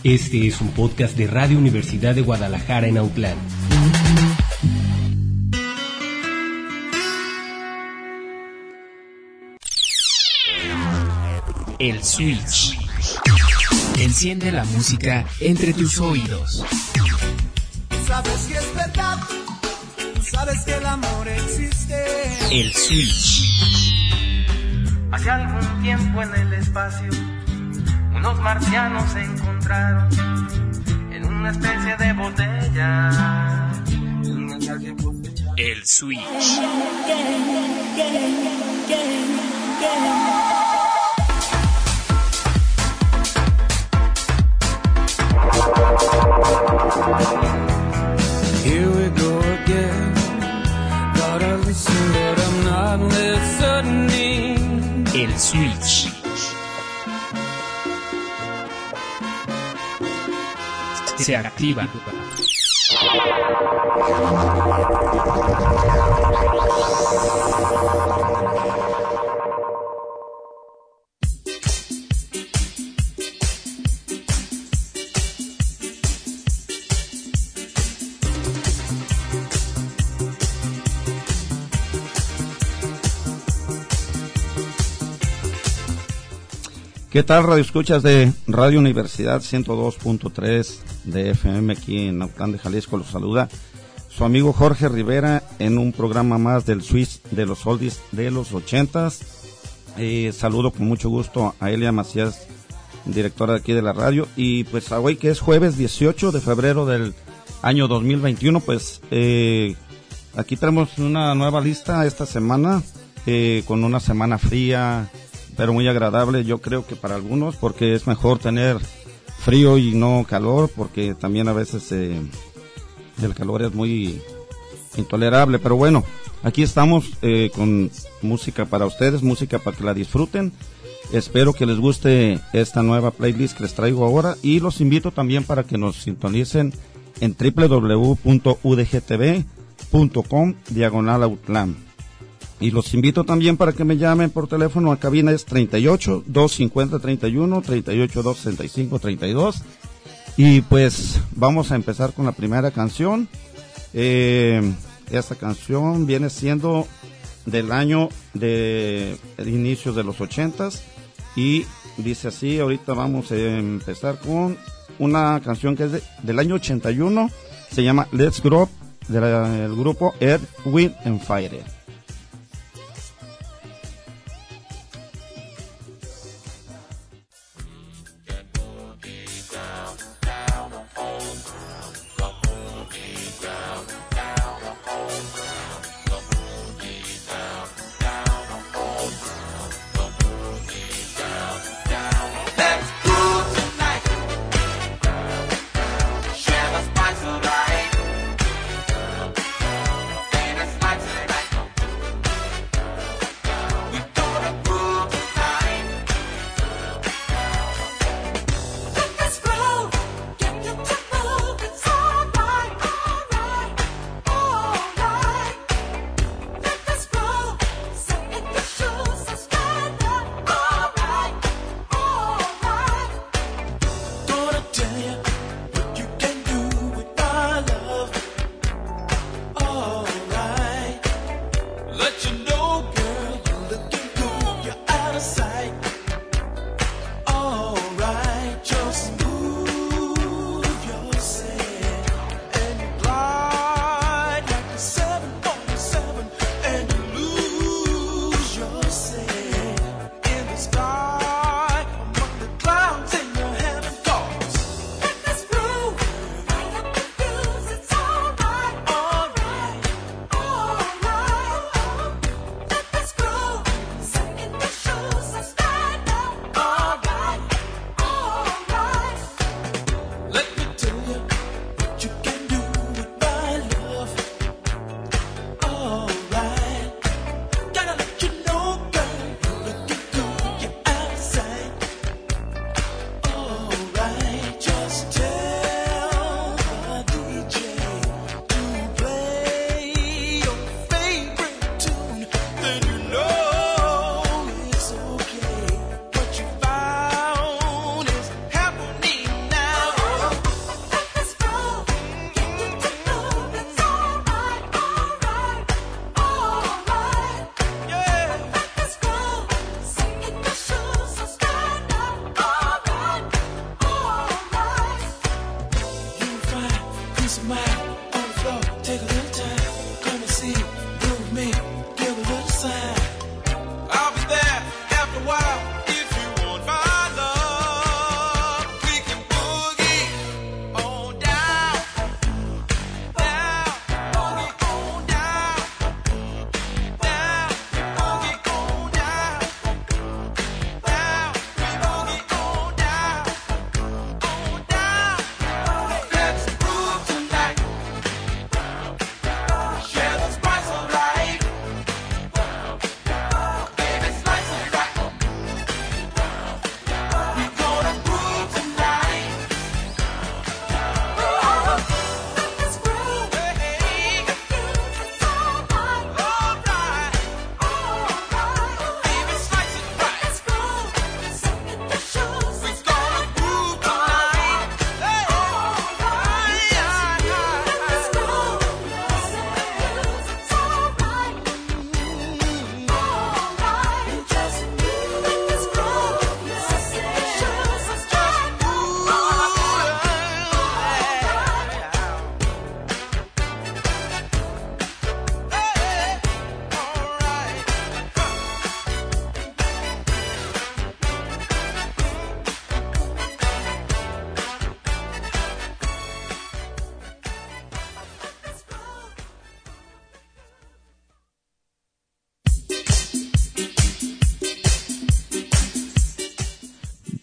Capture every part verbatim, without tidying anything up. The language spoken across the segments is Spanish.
Este es un podcast de Radio Universidad de Guadalajara en Autlán. El Switch. Enciende la música entre tus oídos. Sabes si es verdad, tú sabes que el amor existe. El Switch. Hace algún tiempo en el espacio, unos marcianos se encontraron en una especie de botella. El Switch. Here we go again. Gotta listen, but I'm not listening. El Switch. Se activa. ¿Qué tal, radio escuchas de Radio Universidad ciento dos punto tres de F M aquí en Autlán de Jalisco? Los saluda su amigo Jorge Rivera en un programa más del Switch de los oldies de los ochentas. Eh, saludo con mucho gusto a Elia Macías, directora de aquí de la radio, y pues hoy que es jueves dieciocho de febrero del año dos mil veintiuno, pues eh, aquí tenemos una nueva lista esta semana, eh, con una semana fría, pero muy agradable, yo creo que para algunos, porque es mejor tener frío y no calor, porque también a veces eh, el calor es muy intolerable. Pero bueno, aquí estamos eh, con música para ustedes, música para que la disfruten. Espero que les guste esta nueva playlist que les traigo ahora, y los invito también para que nos sintonicen en doble u doble u doble u punto u d g t v punto com diagonal Autlán. Y los invito también para que me llamen por teléfono a cabina, es treinta y ocho, doscientos cincuenta, treinta y uno, treinta y ocho, doscientos sesenta y cinco, treinta y dos. Y pues vamos a empezar con la primera canción. Eh, esta canción viene siendo del año de inicios de los ochentas y dice así. Ahorita vamos a empezar con una canción que es de, del año ochenta y uno, se llama Let's Grow Up, del grupo Earth, Wind and Fire.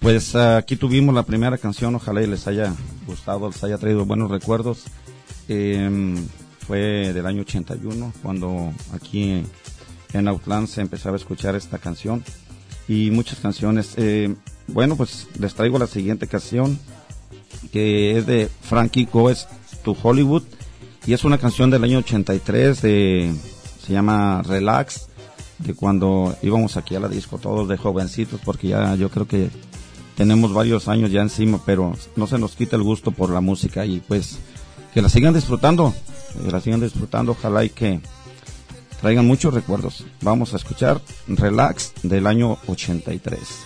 Pues uh, aquí tuvimos la primera canción, ojalá y les haya gustado, les haya traído buenos recuerdos. Eh, fue del año ochenta y uno, cuando aquí en Autlán se empezaba a escuchar esta canción y muchas canciones. Eh, bueno, pues les traigo la siguiente canción, que es de Frankie Goes to Hollywood, y es una canción del año ochenta y tres, de, se llama Relax, de cuando íbamos aquí a la disco todos de jovencitos, porque ya yo creo que tenemos varios años ya encima, pero no se nos quita el gusto por la música, y pues que la sigan disfrutando, que la sigan disfrutando, ojalá y que traigan muchos recuerdos. Vamos a escuchar Relax del año ochenta y tres.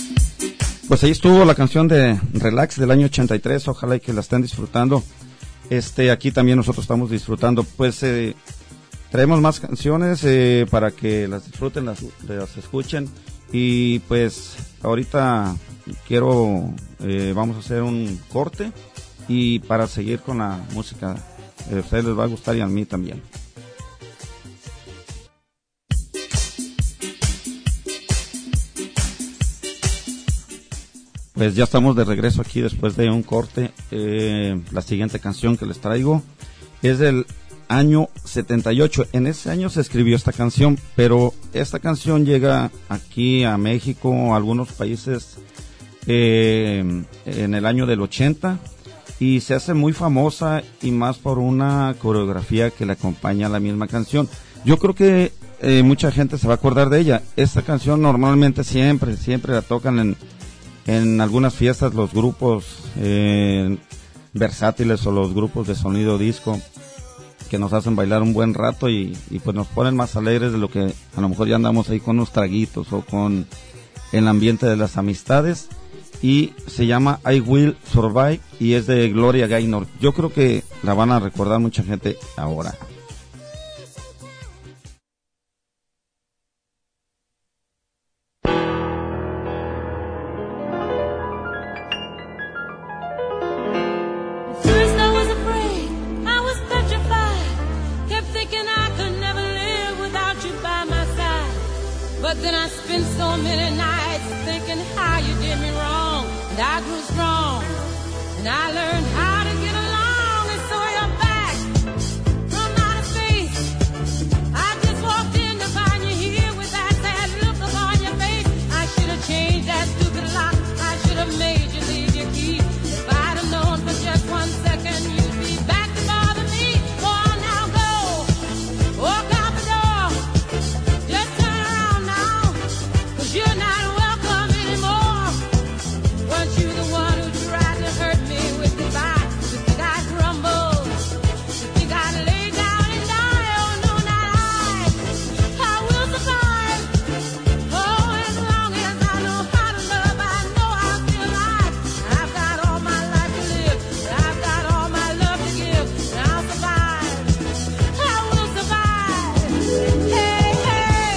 Pues ahí estuvo la canción de Relax del año ochenta y tres, ojalá y que la estén disfrutando. Este, aquí también nosotros estamos disfrutando, pues eh, traemos más canciones eh, para que las disfruten, las, las escuchen, y pues ahorita quiero, eh, vamos a hacer un corte y para seguir con la música, eh, a ustedes les va a gustar y a mí también. Pues ya estamos de regreso aquí después de un corte. Eh, la siguiente canción que les traigo es del año setenta y ocho. En ese año se escribió esta canción, pero esta canción llega aquí a México, a algunos países, eh, en el año del ochenta, y se hace muy famosa, y más por una coreografía que le acompaña a la misma canción. Yo creo que eh, mucha gente se va a acordar de ella. Esta canción normalmente siempre, siempre la tocan en en algunas fiestas los grupos eh, versátiles o los grupos de sonido disco, que nos hacen bailar un buen rato y, y pues nos ponen más alegres de lo que a lo mejor ya andamos ahí con unos traguitos o con el ambiente de las amistades. Y se llama I Will Survive y es de Gloria Gaynor. Yo creo que la van a recordar mucha gente ahora. But then I spent so many nights thinking how you did me wrong, and I grew strong, and I learned how to get along, and so you're back from outer space. I just walked in to find you here with that sad look upon your face. I should have changed that stupid lock, I should have made you leave your key. If I'd have known for just one second you'd be back to bother me. Go on now, go, walk out the door, just turn around now, 'cause you're not welcome anymore. Weren't you the one who tried to hurt me with goodbye? You think I'd crumble? You think I'd lay down and die? Oh no, not I. I will survive. Oh, as long as I know how to love, I know I'll be alive. I've got all my life to live, I've got all my love to give, and I'll survive. I will survive. Hey, hey.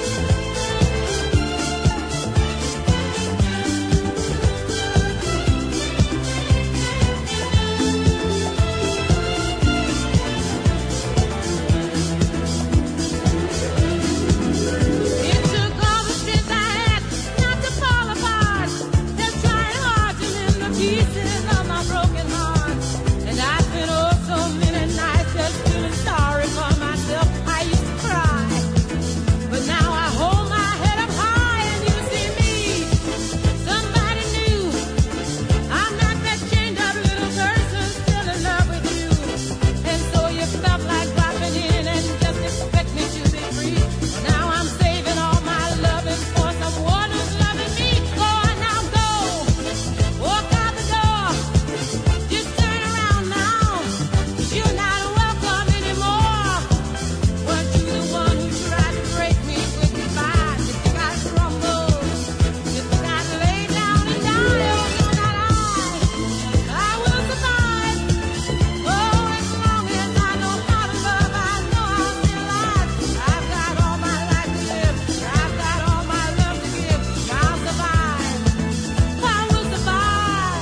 It took all the strength I had not to fall apart. Just trying hard to mend the pieces of my broken heart. And I spent oh so many nights just feeling sorry for myself. I used to cry, but now I hold my head up high and you see me, somebody new. I'm not that chained up little person still in love with you. And so you felt like dropping in and just expect me to be free. Now I'm saving all my loving for someone who's loving me. Go on now, go, walk out the door, just turn around now, 'cause you're not welcome anymore. Weren't you the one who tried to break me with goodbye? You think I'd crumble? You think I'd lay down and die? Oh no, not I. I will survive. Oh, as long as I know how to love, I know I'll be alive. I've got all my life to live, I've got all my love to give, I'll survive. I will survive.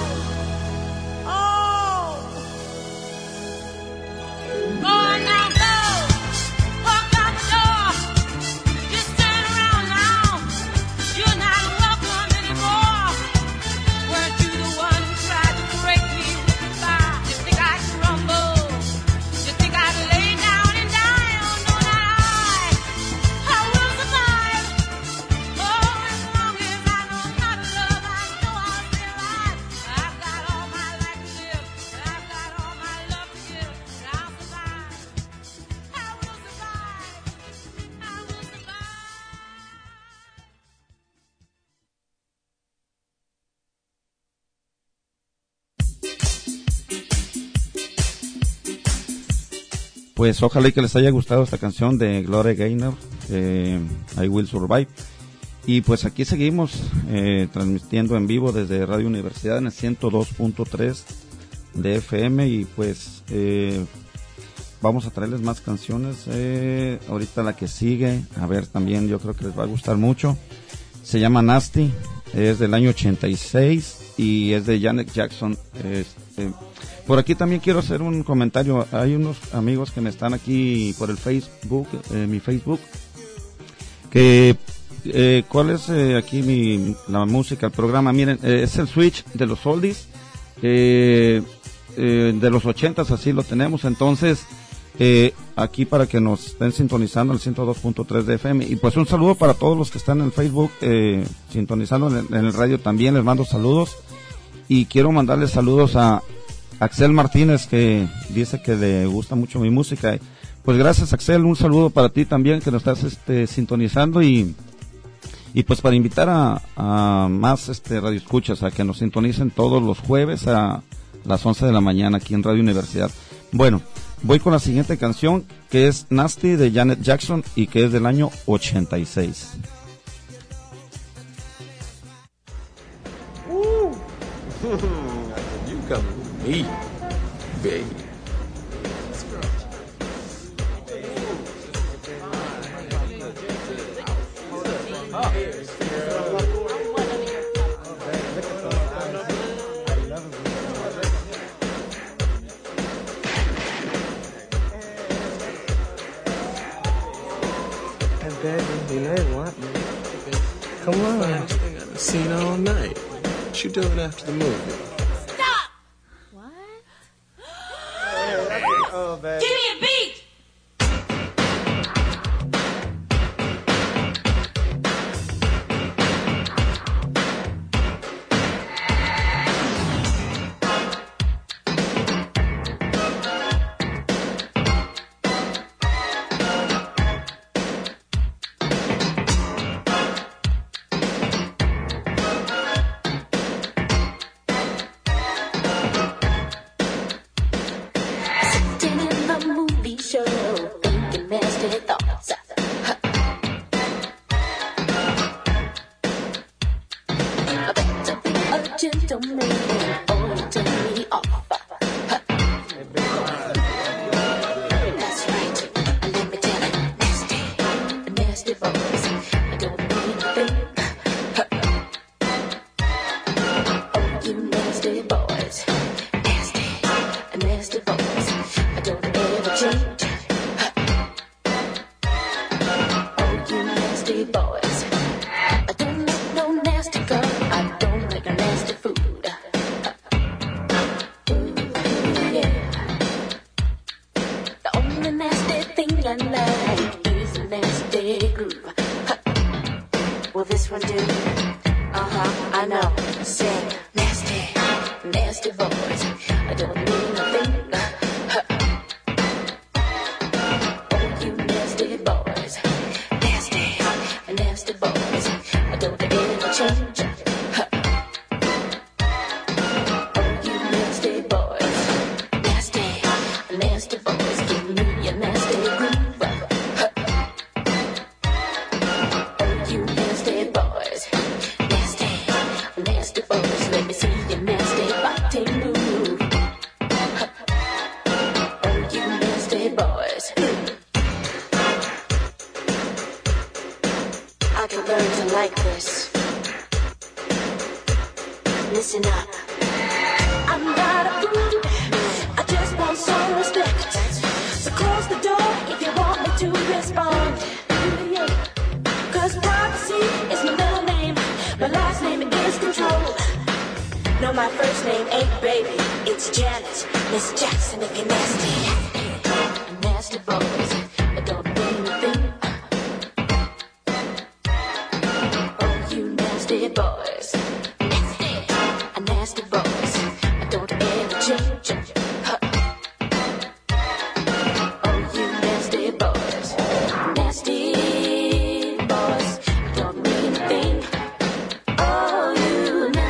Oh, go on now, go, walk out the door, just turn around now, you're not welcome anymore. Weren't you the one who tried to break me with goodbye? You think I'd crumble? You think I'd lay down and die? Oh no, not I. I will survive. Oh, as long as I know how to love, I know I'll be alive. I've got all my life to live, I've got all my love to give, and I'll survive. I will survive. I will survive. Pues ojalá y que les haya gustado esta canción de Gloria Gaynor, eh, I Will Survive. Y pues aquí seguimos eh, transmitiendo en vivo desde Radio Universidad en el ciento dos punto tres de F M y pues eh, vamos a traerles más canciones. Eh, ahorita la que sigue, a ver, también yo creo que les va a gustar mucho. Se llama Nasty, es del año ochenta y seis y es de Janet Jackson. Este, por aquí también quiero hacer un comentario. Hay unos amigos que me están aquí por el Facebook, eh, mi Facebook, que eh, ¿cuál es eh, aquí mi la música, el programa? Miren, eh, es el Switch de los oldies, eh, eh, de los ochentas, así lo tenemos. Entonces, eh, aquí para que nos estén sintonizando el ciento dos punto tres de F M. Y pues un saludo para todos los que están en el Facebook, eh, sintonizando en el, en el radio también, les mando saludos. Y quiero mandarles saludos a Axel Martínez, que dice que le gusta mucho mi música. Pues gracias, Axel, un saludo para ti también, que nos estás este, sintonizando. Y y pues para invitar a, a más este radioescuchas a que nos sintonicen todos los jueves a las once de la mañana aquí en Radio Universidad. Bueno, voy con la siguiente canción, que es Nasty de Janet Jackson y que es del año ochenta y seis. You come with me, baby. You know what? Come on. Finest thing I've seen all night. What you doing after the movie? Stop! What? Oh, baby. Give me a beat!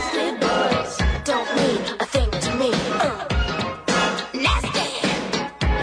Nasty!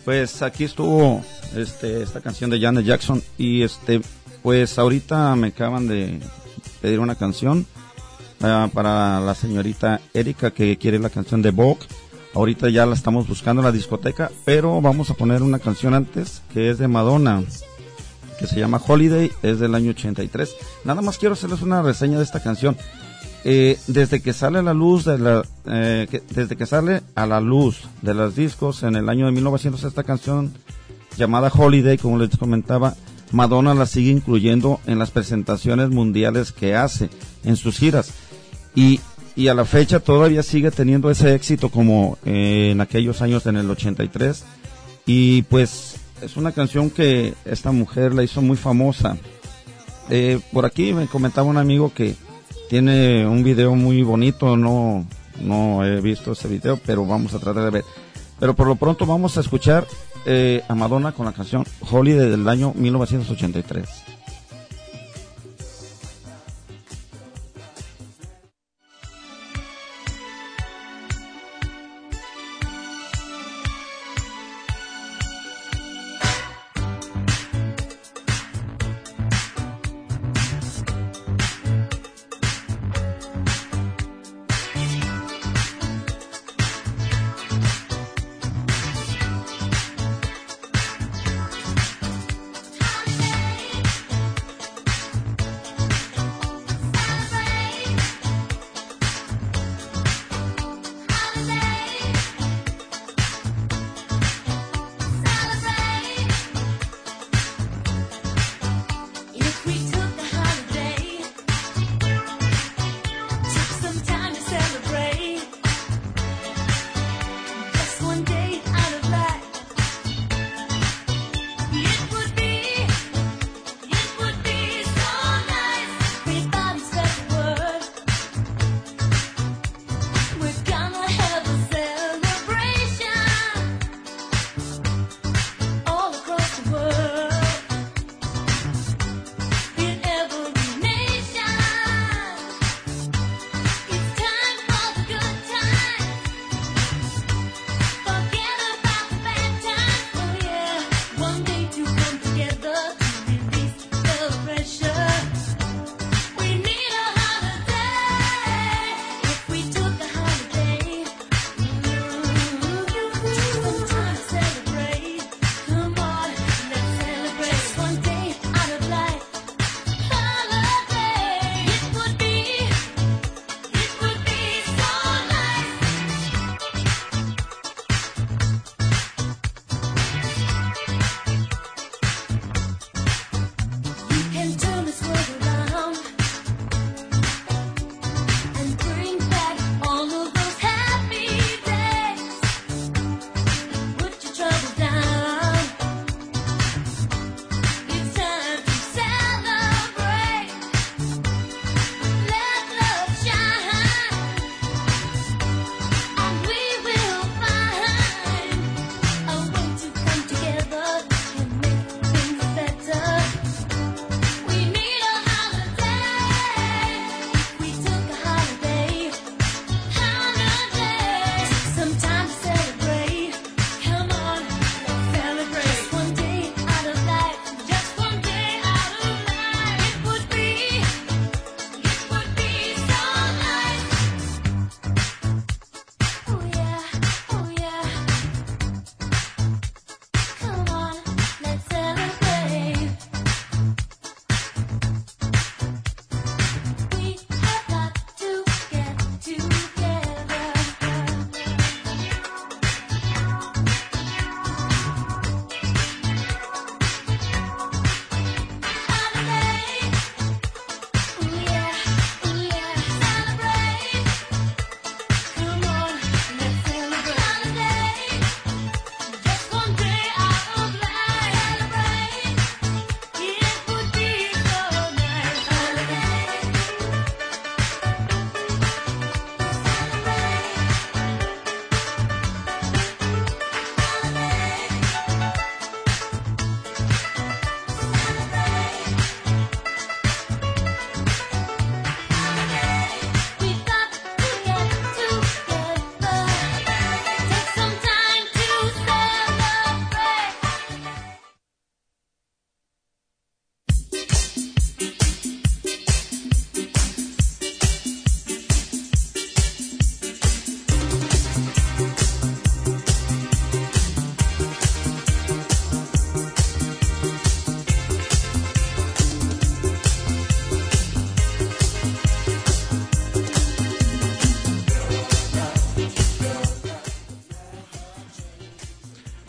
Pues aquí estuvo este, esta canción de Janet Jackson y este, pues ahorita me acaban de pedir una canción uh, para la señorita Erika que quiere la canción de Vogue. Ahorita ya la estamos buscando en la discoteca, pero vamos a poner una canción antes que es de Madonna, que se llama Holiday, es del año ochenta y tres. Nada más quiero hacerles una reseña de esta canción. Eh, desde que sale a la luz de la, eh, que, desde que sale a la luz de los discos en el año de mil novecientos, esta canción llamada Holiday, como les comentaba, Madonna la sigue incluyendo en las presentaciones mundiales que hace en sus giras y, y a la fecha todavía sigue teniendo ese éxito como eh, en aquellos años en el ochenta y tres, y pues es una canción que esta mujer la hizo muy famosa. Eh, por aquí me comentaba un amigo que tiene un video muy bonito, no, no he visto ese video, pero vamos a tratar de ver. Pero por lo pronto vamos a escuchar eh, a Madonna con la canción Holiday del año mil novecientos ochenta y tres. Holiday,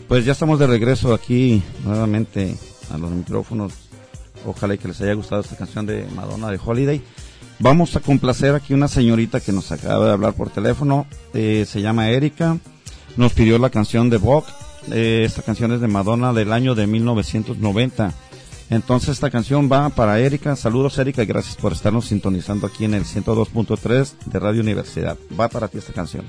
Pues ya estamos de regreso aquí nuevamente a los micrófonos. Ojalá y que les haya gustado esta canción de Madonna de Holiday. Vamos a complacer aquí una señorita que nos acaba de hablar por teléfono. Eh, se llama Erika. Nos pidió la canción de Vogue. Eh, esta canción es de Madonna del año de mil novecientos noventa. Entonces esta canción va para Erika. Saludos, Erika, y gracias por estarnos sintonizando aquí en el ciento dos punto tres de Radio Universidad. Va para ti esta canción.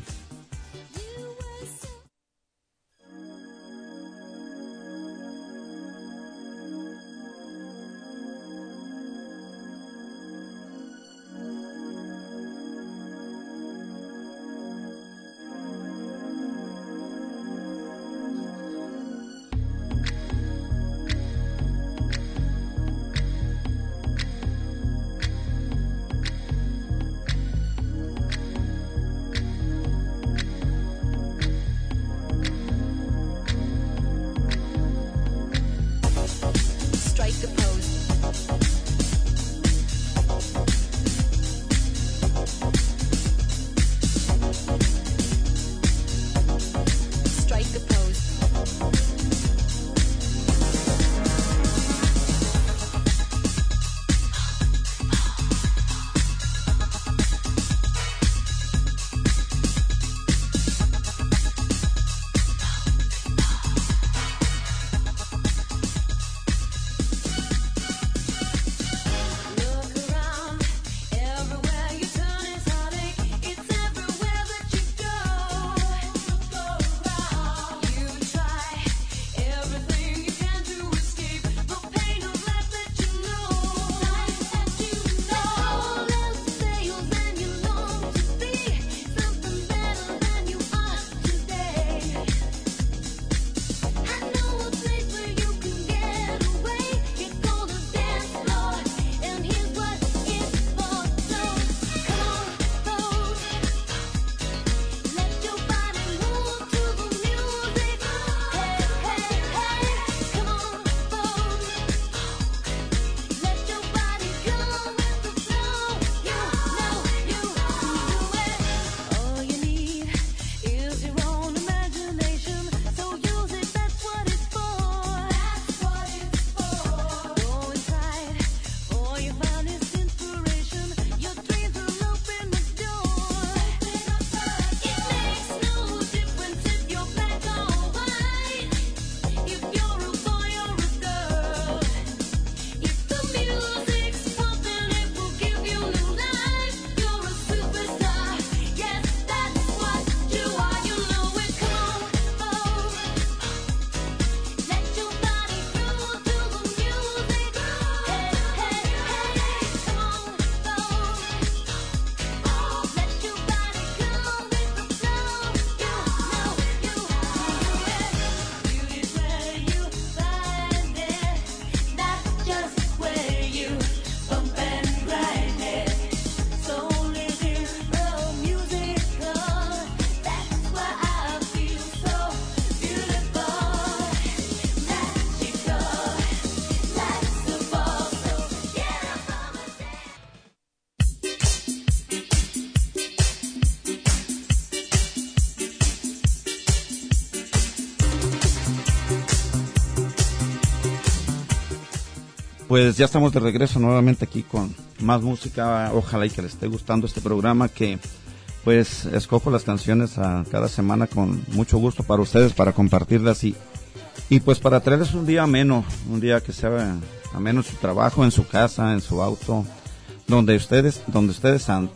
Pues ya estamos de regreso nuevamente aquí con más música. Ojalá y que les esté gustando este programa, que pues escojo las canciones a cada semana con mucho gusto para ustedes, para compartirlas y, y pues para traerles un día ameno, un día que sea ameno en su trabajo, en su casa, en su auto, donde ustedes, donde ustedes andan.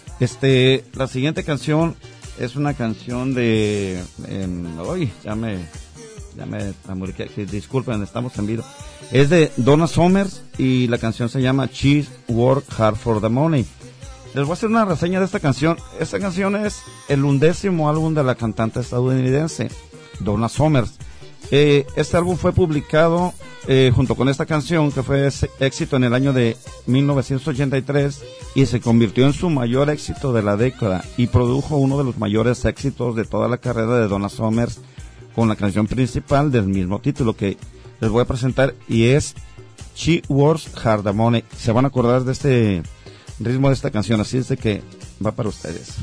Este, la siguiente canción es una canción de, hoy eh, ya me, ya me, que, que, disculpen, estamos en vivo. Es de Donna Summer y la canción se llama She Worked Hard for the Money. Les voy a hacer una reseña de esta canción. Esta canción es el undécimo álbum de la cantante estadounidense Donna Summer. Eh, este álbum fue publicado eh, junto con esta canción, que fue éxito en el año de mil novecientos ochenta y tres y se convirtió en su mayor éxito de la década y produjo uno de los mayores éxitos de toda la carrera de Donna Summer con la canción principal del mismo título que les voy a presentar, y es She Works Hard the Money. Se van a acordar de este ritmo de esta canción, así es de que va para ustedes.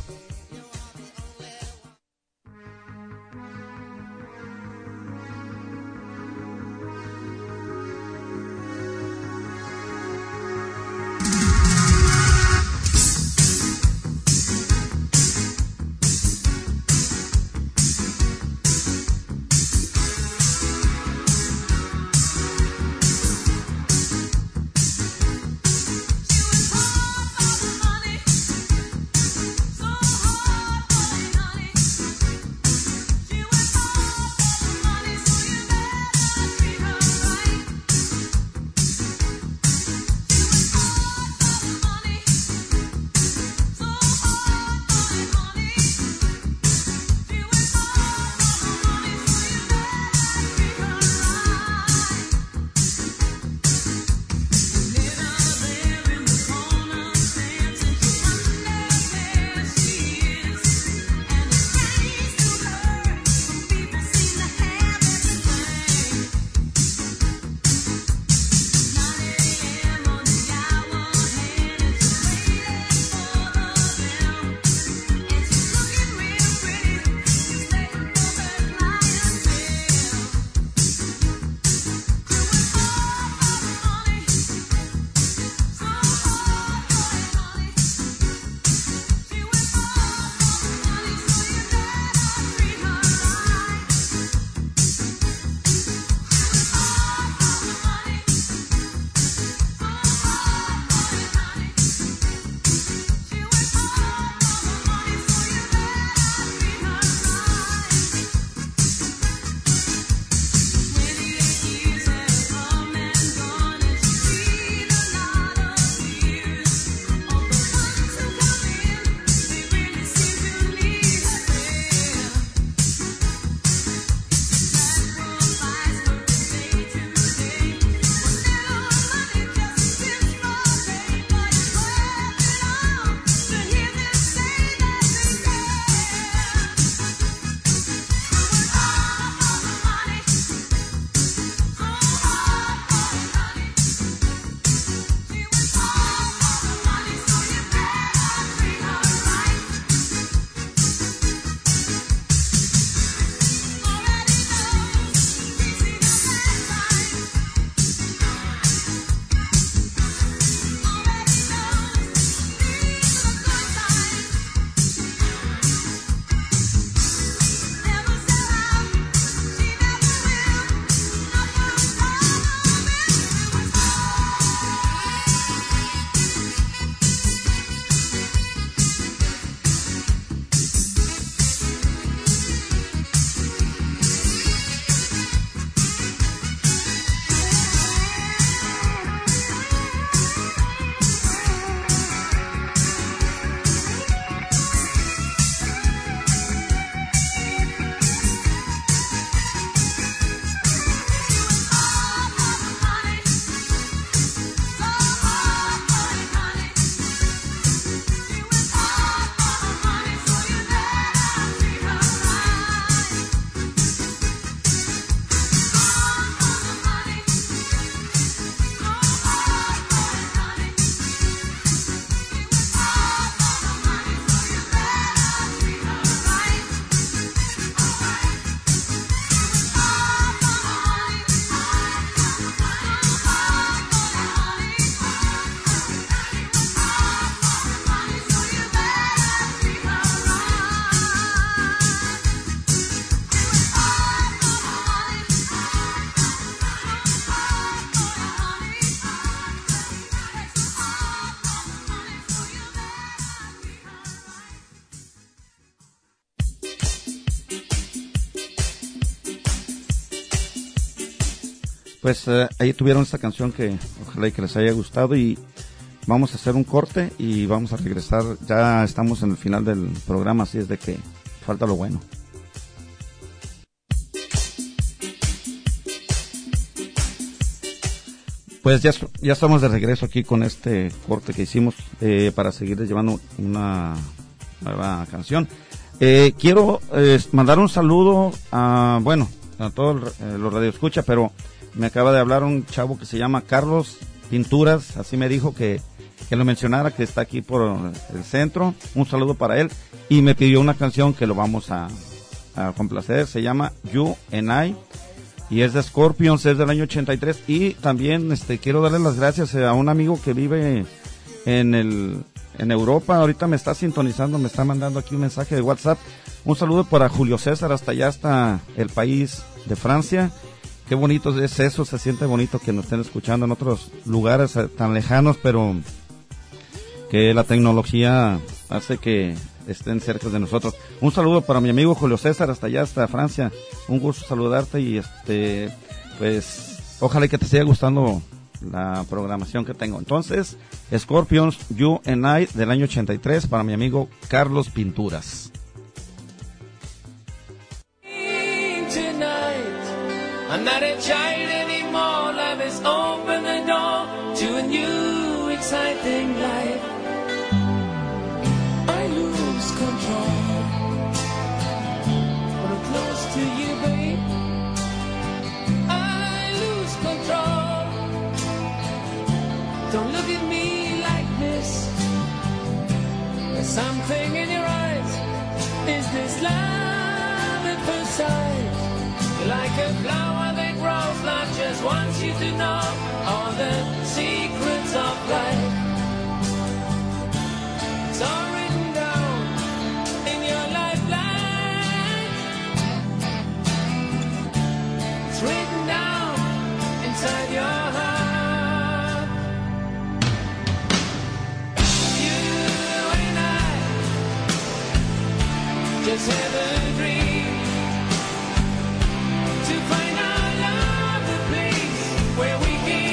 pues eh, ahí tuvieron esta canción que ojalá y que les haya gustado, y vamos a hacer un corte y vamos a regresar. Ya estamos en el final del programa, así es de que falta lo bueno. Pues ya, ya estamos de regreso aquí con este corte que hicimos eh, para seguirles llevando una nueva canción. Eh, quiero eh, mandar un saludo a, bueno, a todos eh, los radioescuchas, pero me acaba de hablar un chavo que se llama Carlos Pinturas, así me dijo que, que lo mencionara, que está aquí por el centro. Un saludo para él, y me pidió una canción que lo vamos a, a complacer, se llama You and I, y es de Scorpions, es del año ochenta y tres. Y también este quiero darle las gracias a un amigo que vive en el en Europa, ahorita me está sintonizando, me está mandando aquí un mensaje de WhatsApp. Un saludo para Julio César, hasta allá, hasta el país de Francia. Qué bonito es eso, se siente bonito que nos estén escuchando en otros lugares eh, tan lejanos, pero que la tecnología hace que estén cerca de nosotros. Un saludo para mi amigo Julio César, hasta allá, hasta Francia. Un gusto saludarte, y este, pues, ojalá que te siga gustando la programación que tengo. Entonces, Scorpions, You and I, del año ochenta y tres, para mi amigo Carlos Pinturas. I'm not a child anymore, life has opened the door to a new exciting life. I lose control when I'm close to you, babe. I lose control. Don't look at me like this. There's something in your eyes. Is this love at first sight? You're like a flower that grows, not just wants you to know all the secrets of life. It's all written down in your lifeline. It's written down inside your heart. You and I just have a dream. To find our love, the place where we can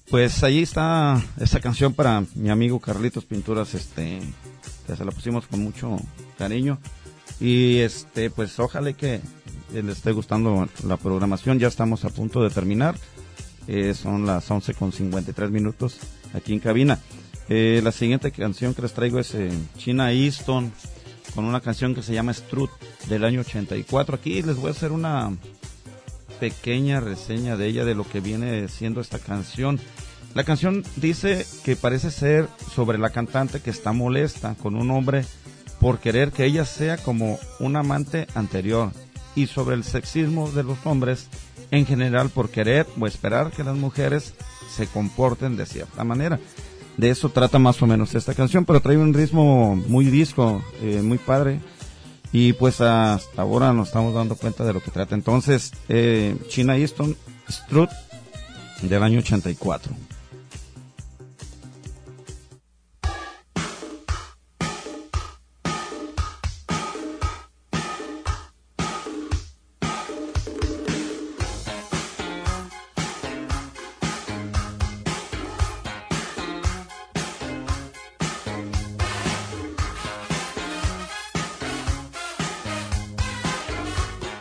Pues ahí está esta canción para mi amigo Carlitos Pinturas, este, que se la pusimos con mucho cariño. Y este, pues ojalá que les esté gustando la programación. Ya estamos a punto de terminar. Eh, son las once con cincuenta y tres minutos aquí en cabina. Eh, la siguiente canción que les traigo es eh, China Easton, con una canción que se llama Strut, del año ochenta y cuatro. Aquí les voy a hacer una pequeña reseña de ella, de lo que viene siendo esta canción. La canción dice que parece ser sobre la cantante que está molesta con un hombre por querer que ella sea como un amante anterior, y sobre el sexismo de los hombres en general por querer o esperar que las mujeres se comporten de cierta manera. De eso trata más o menos esta canción, pero trae un ritmo muy disco, eh, muy padre, y pues hasta ahora nos estamos dando cuenta de lo que trata. Entonces, eh, China Easton, Strut, del año ochenta y cuatro.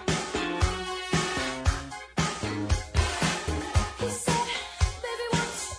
He said, baby, what's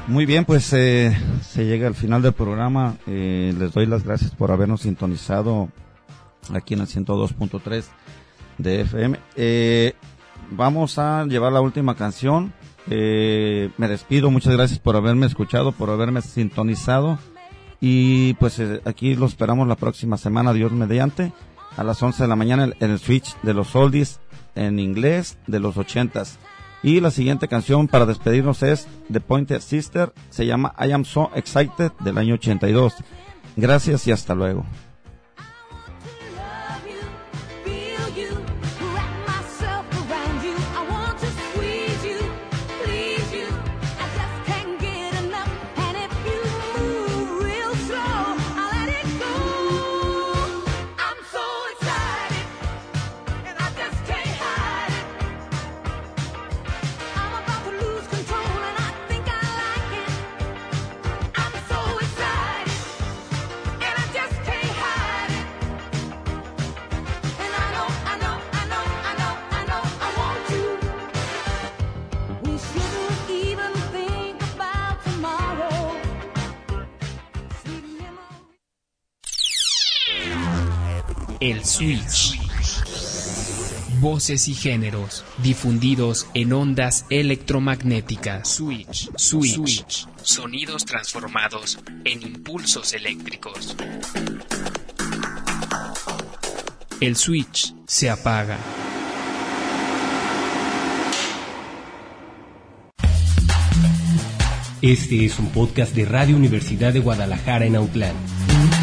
Muy bien, pues eh, se llega al final del programa. Eh, les doy las gracias por habernos sintonizado aquí en el ciento dos punto tres de F M. Eh, vamos a llevar la última canción. Eh, me despido, muchas gracias por haberme escuchado, por haberme sintonizado. Y pues eh, aquí lo esperamos la próxima semana, Dios mediante, a las once de la mañana en el switch de los oldies en inglés de los ochentas. Y la siguiente canción para despedirnos es The Pointer Sister, se llama I Am So Excited, del año ochenta y dos. Gracias y hasta luego. El Switch. Voces y géneros difundidos en ondas electromagnéticas. Switch. Switch. Switch. Sonidos transformados en impulsos eléctricos. El switch se apaga. Este es un podcast de Radio Universidad de Guadalajara en Autlán.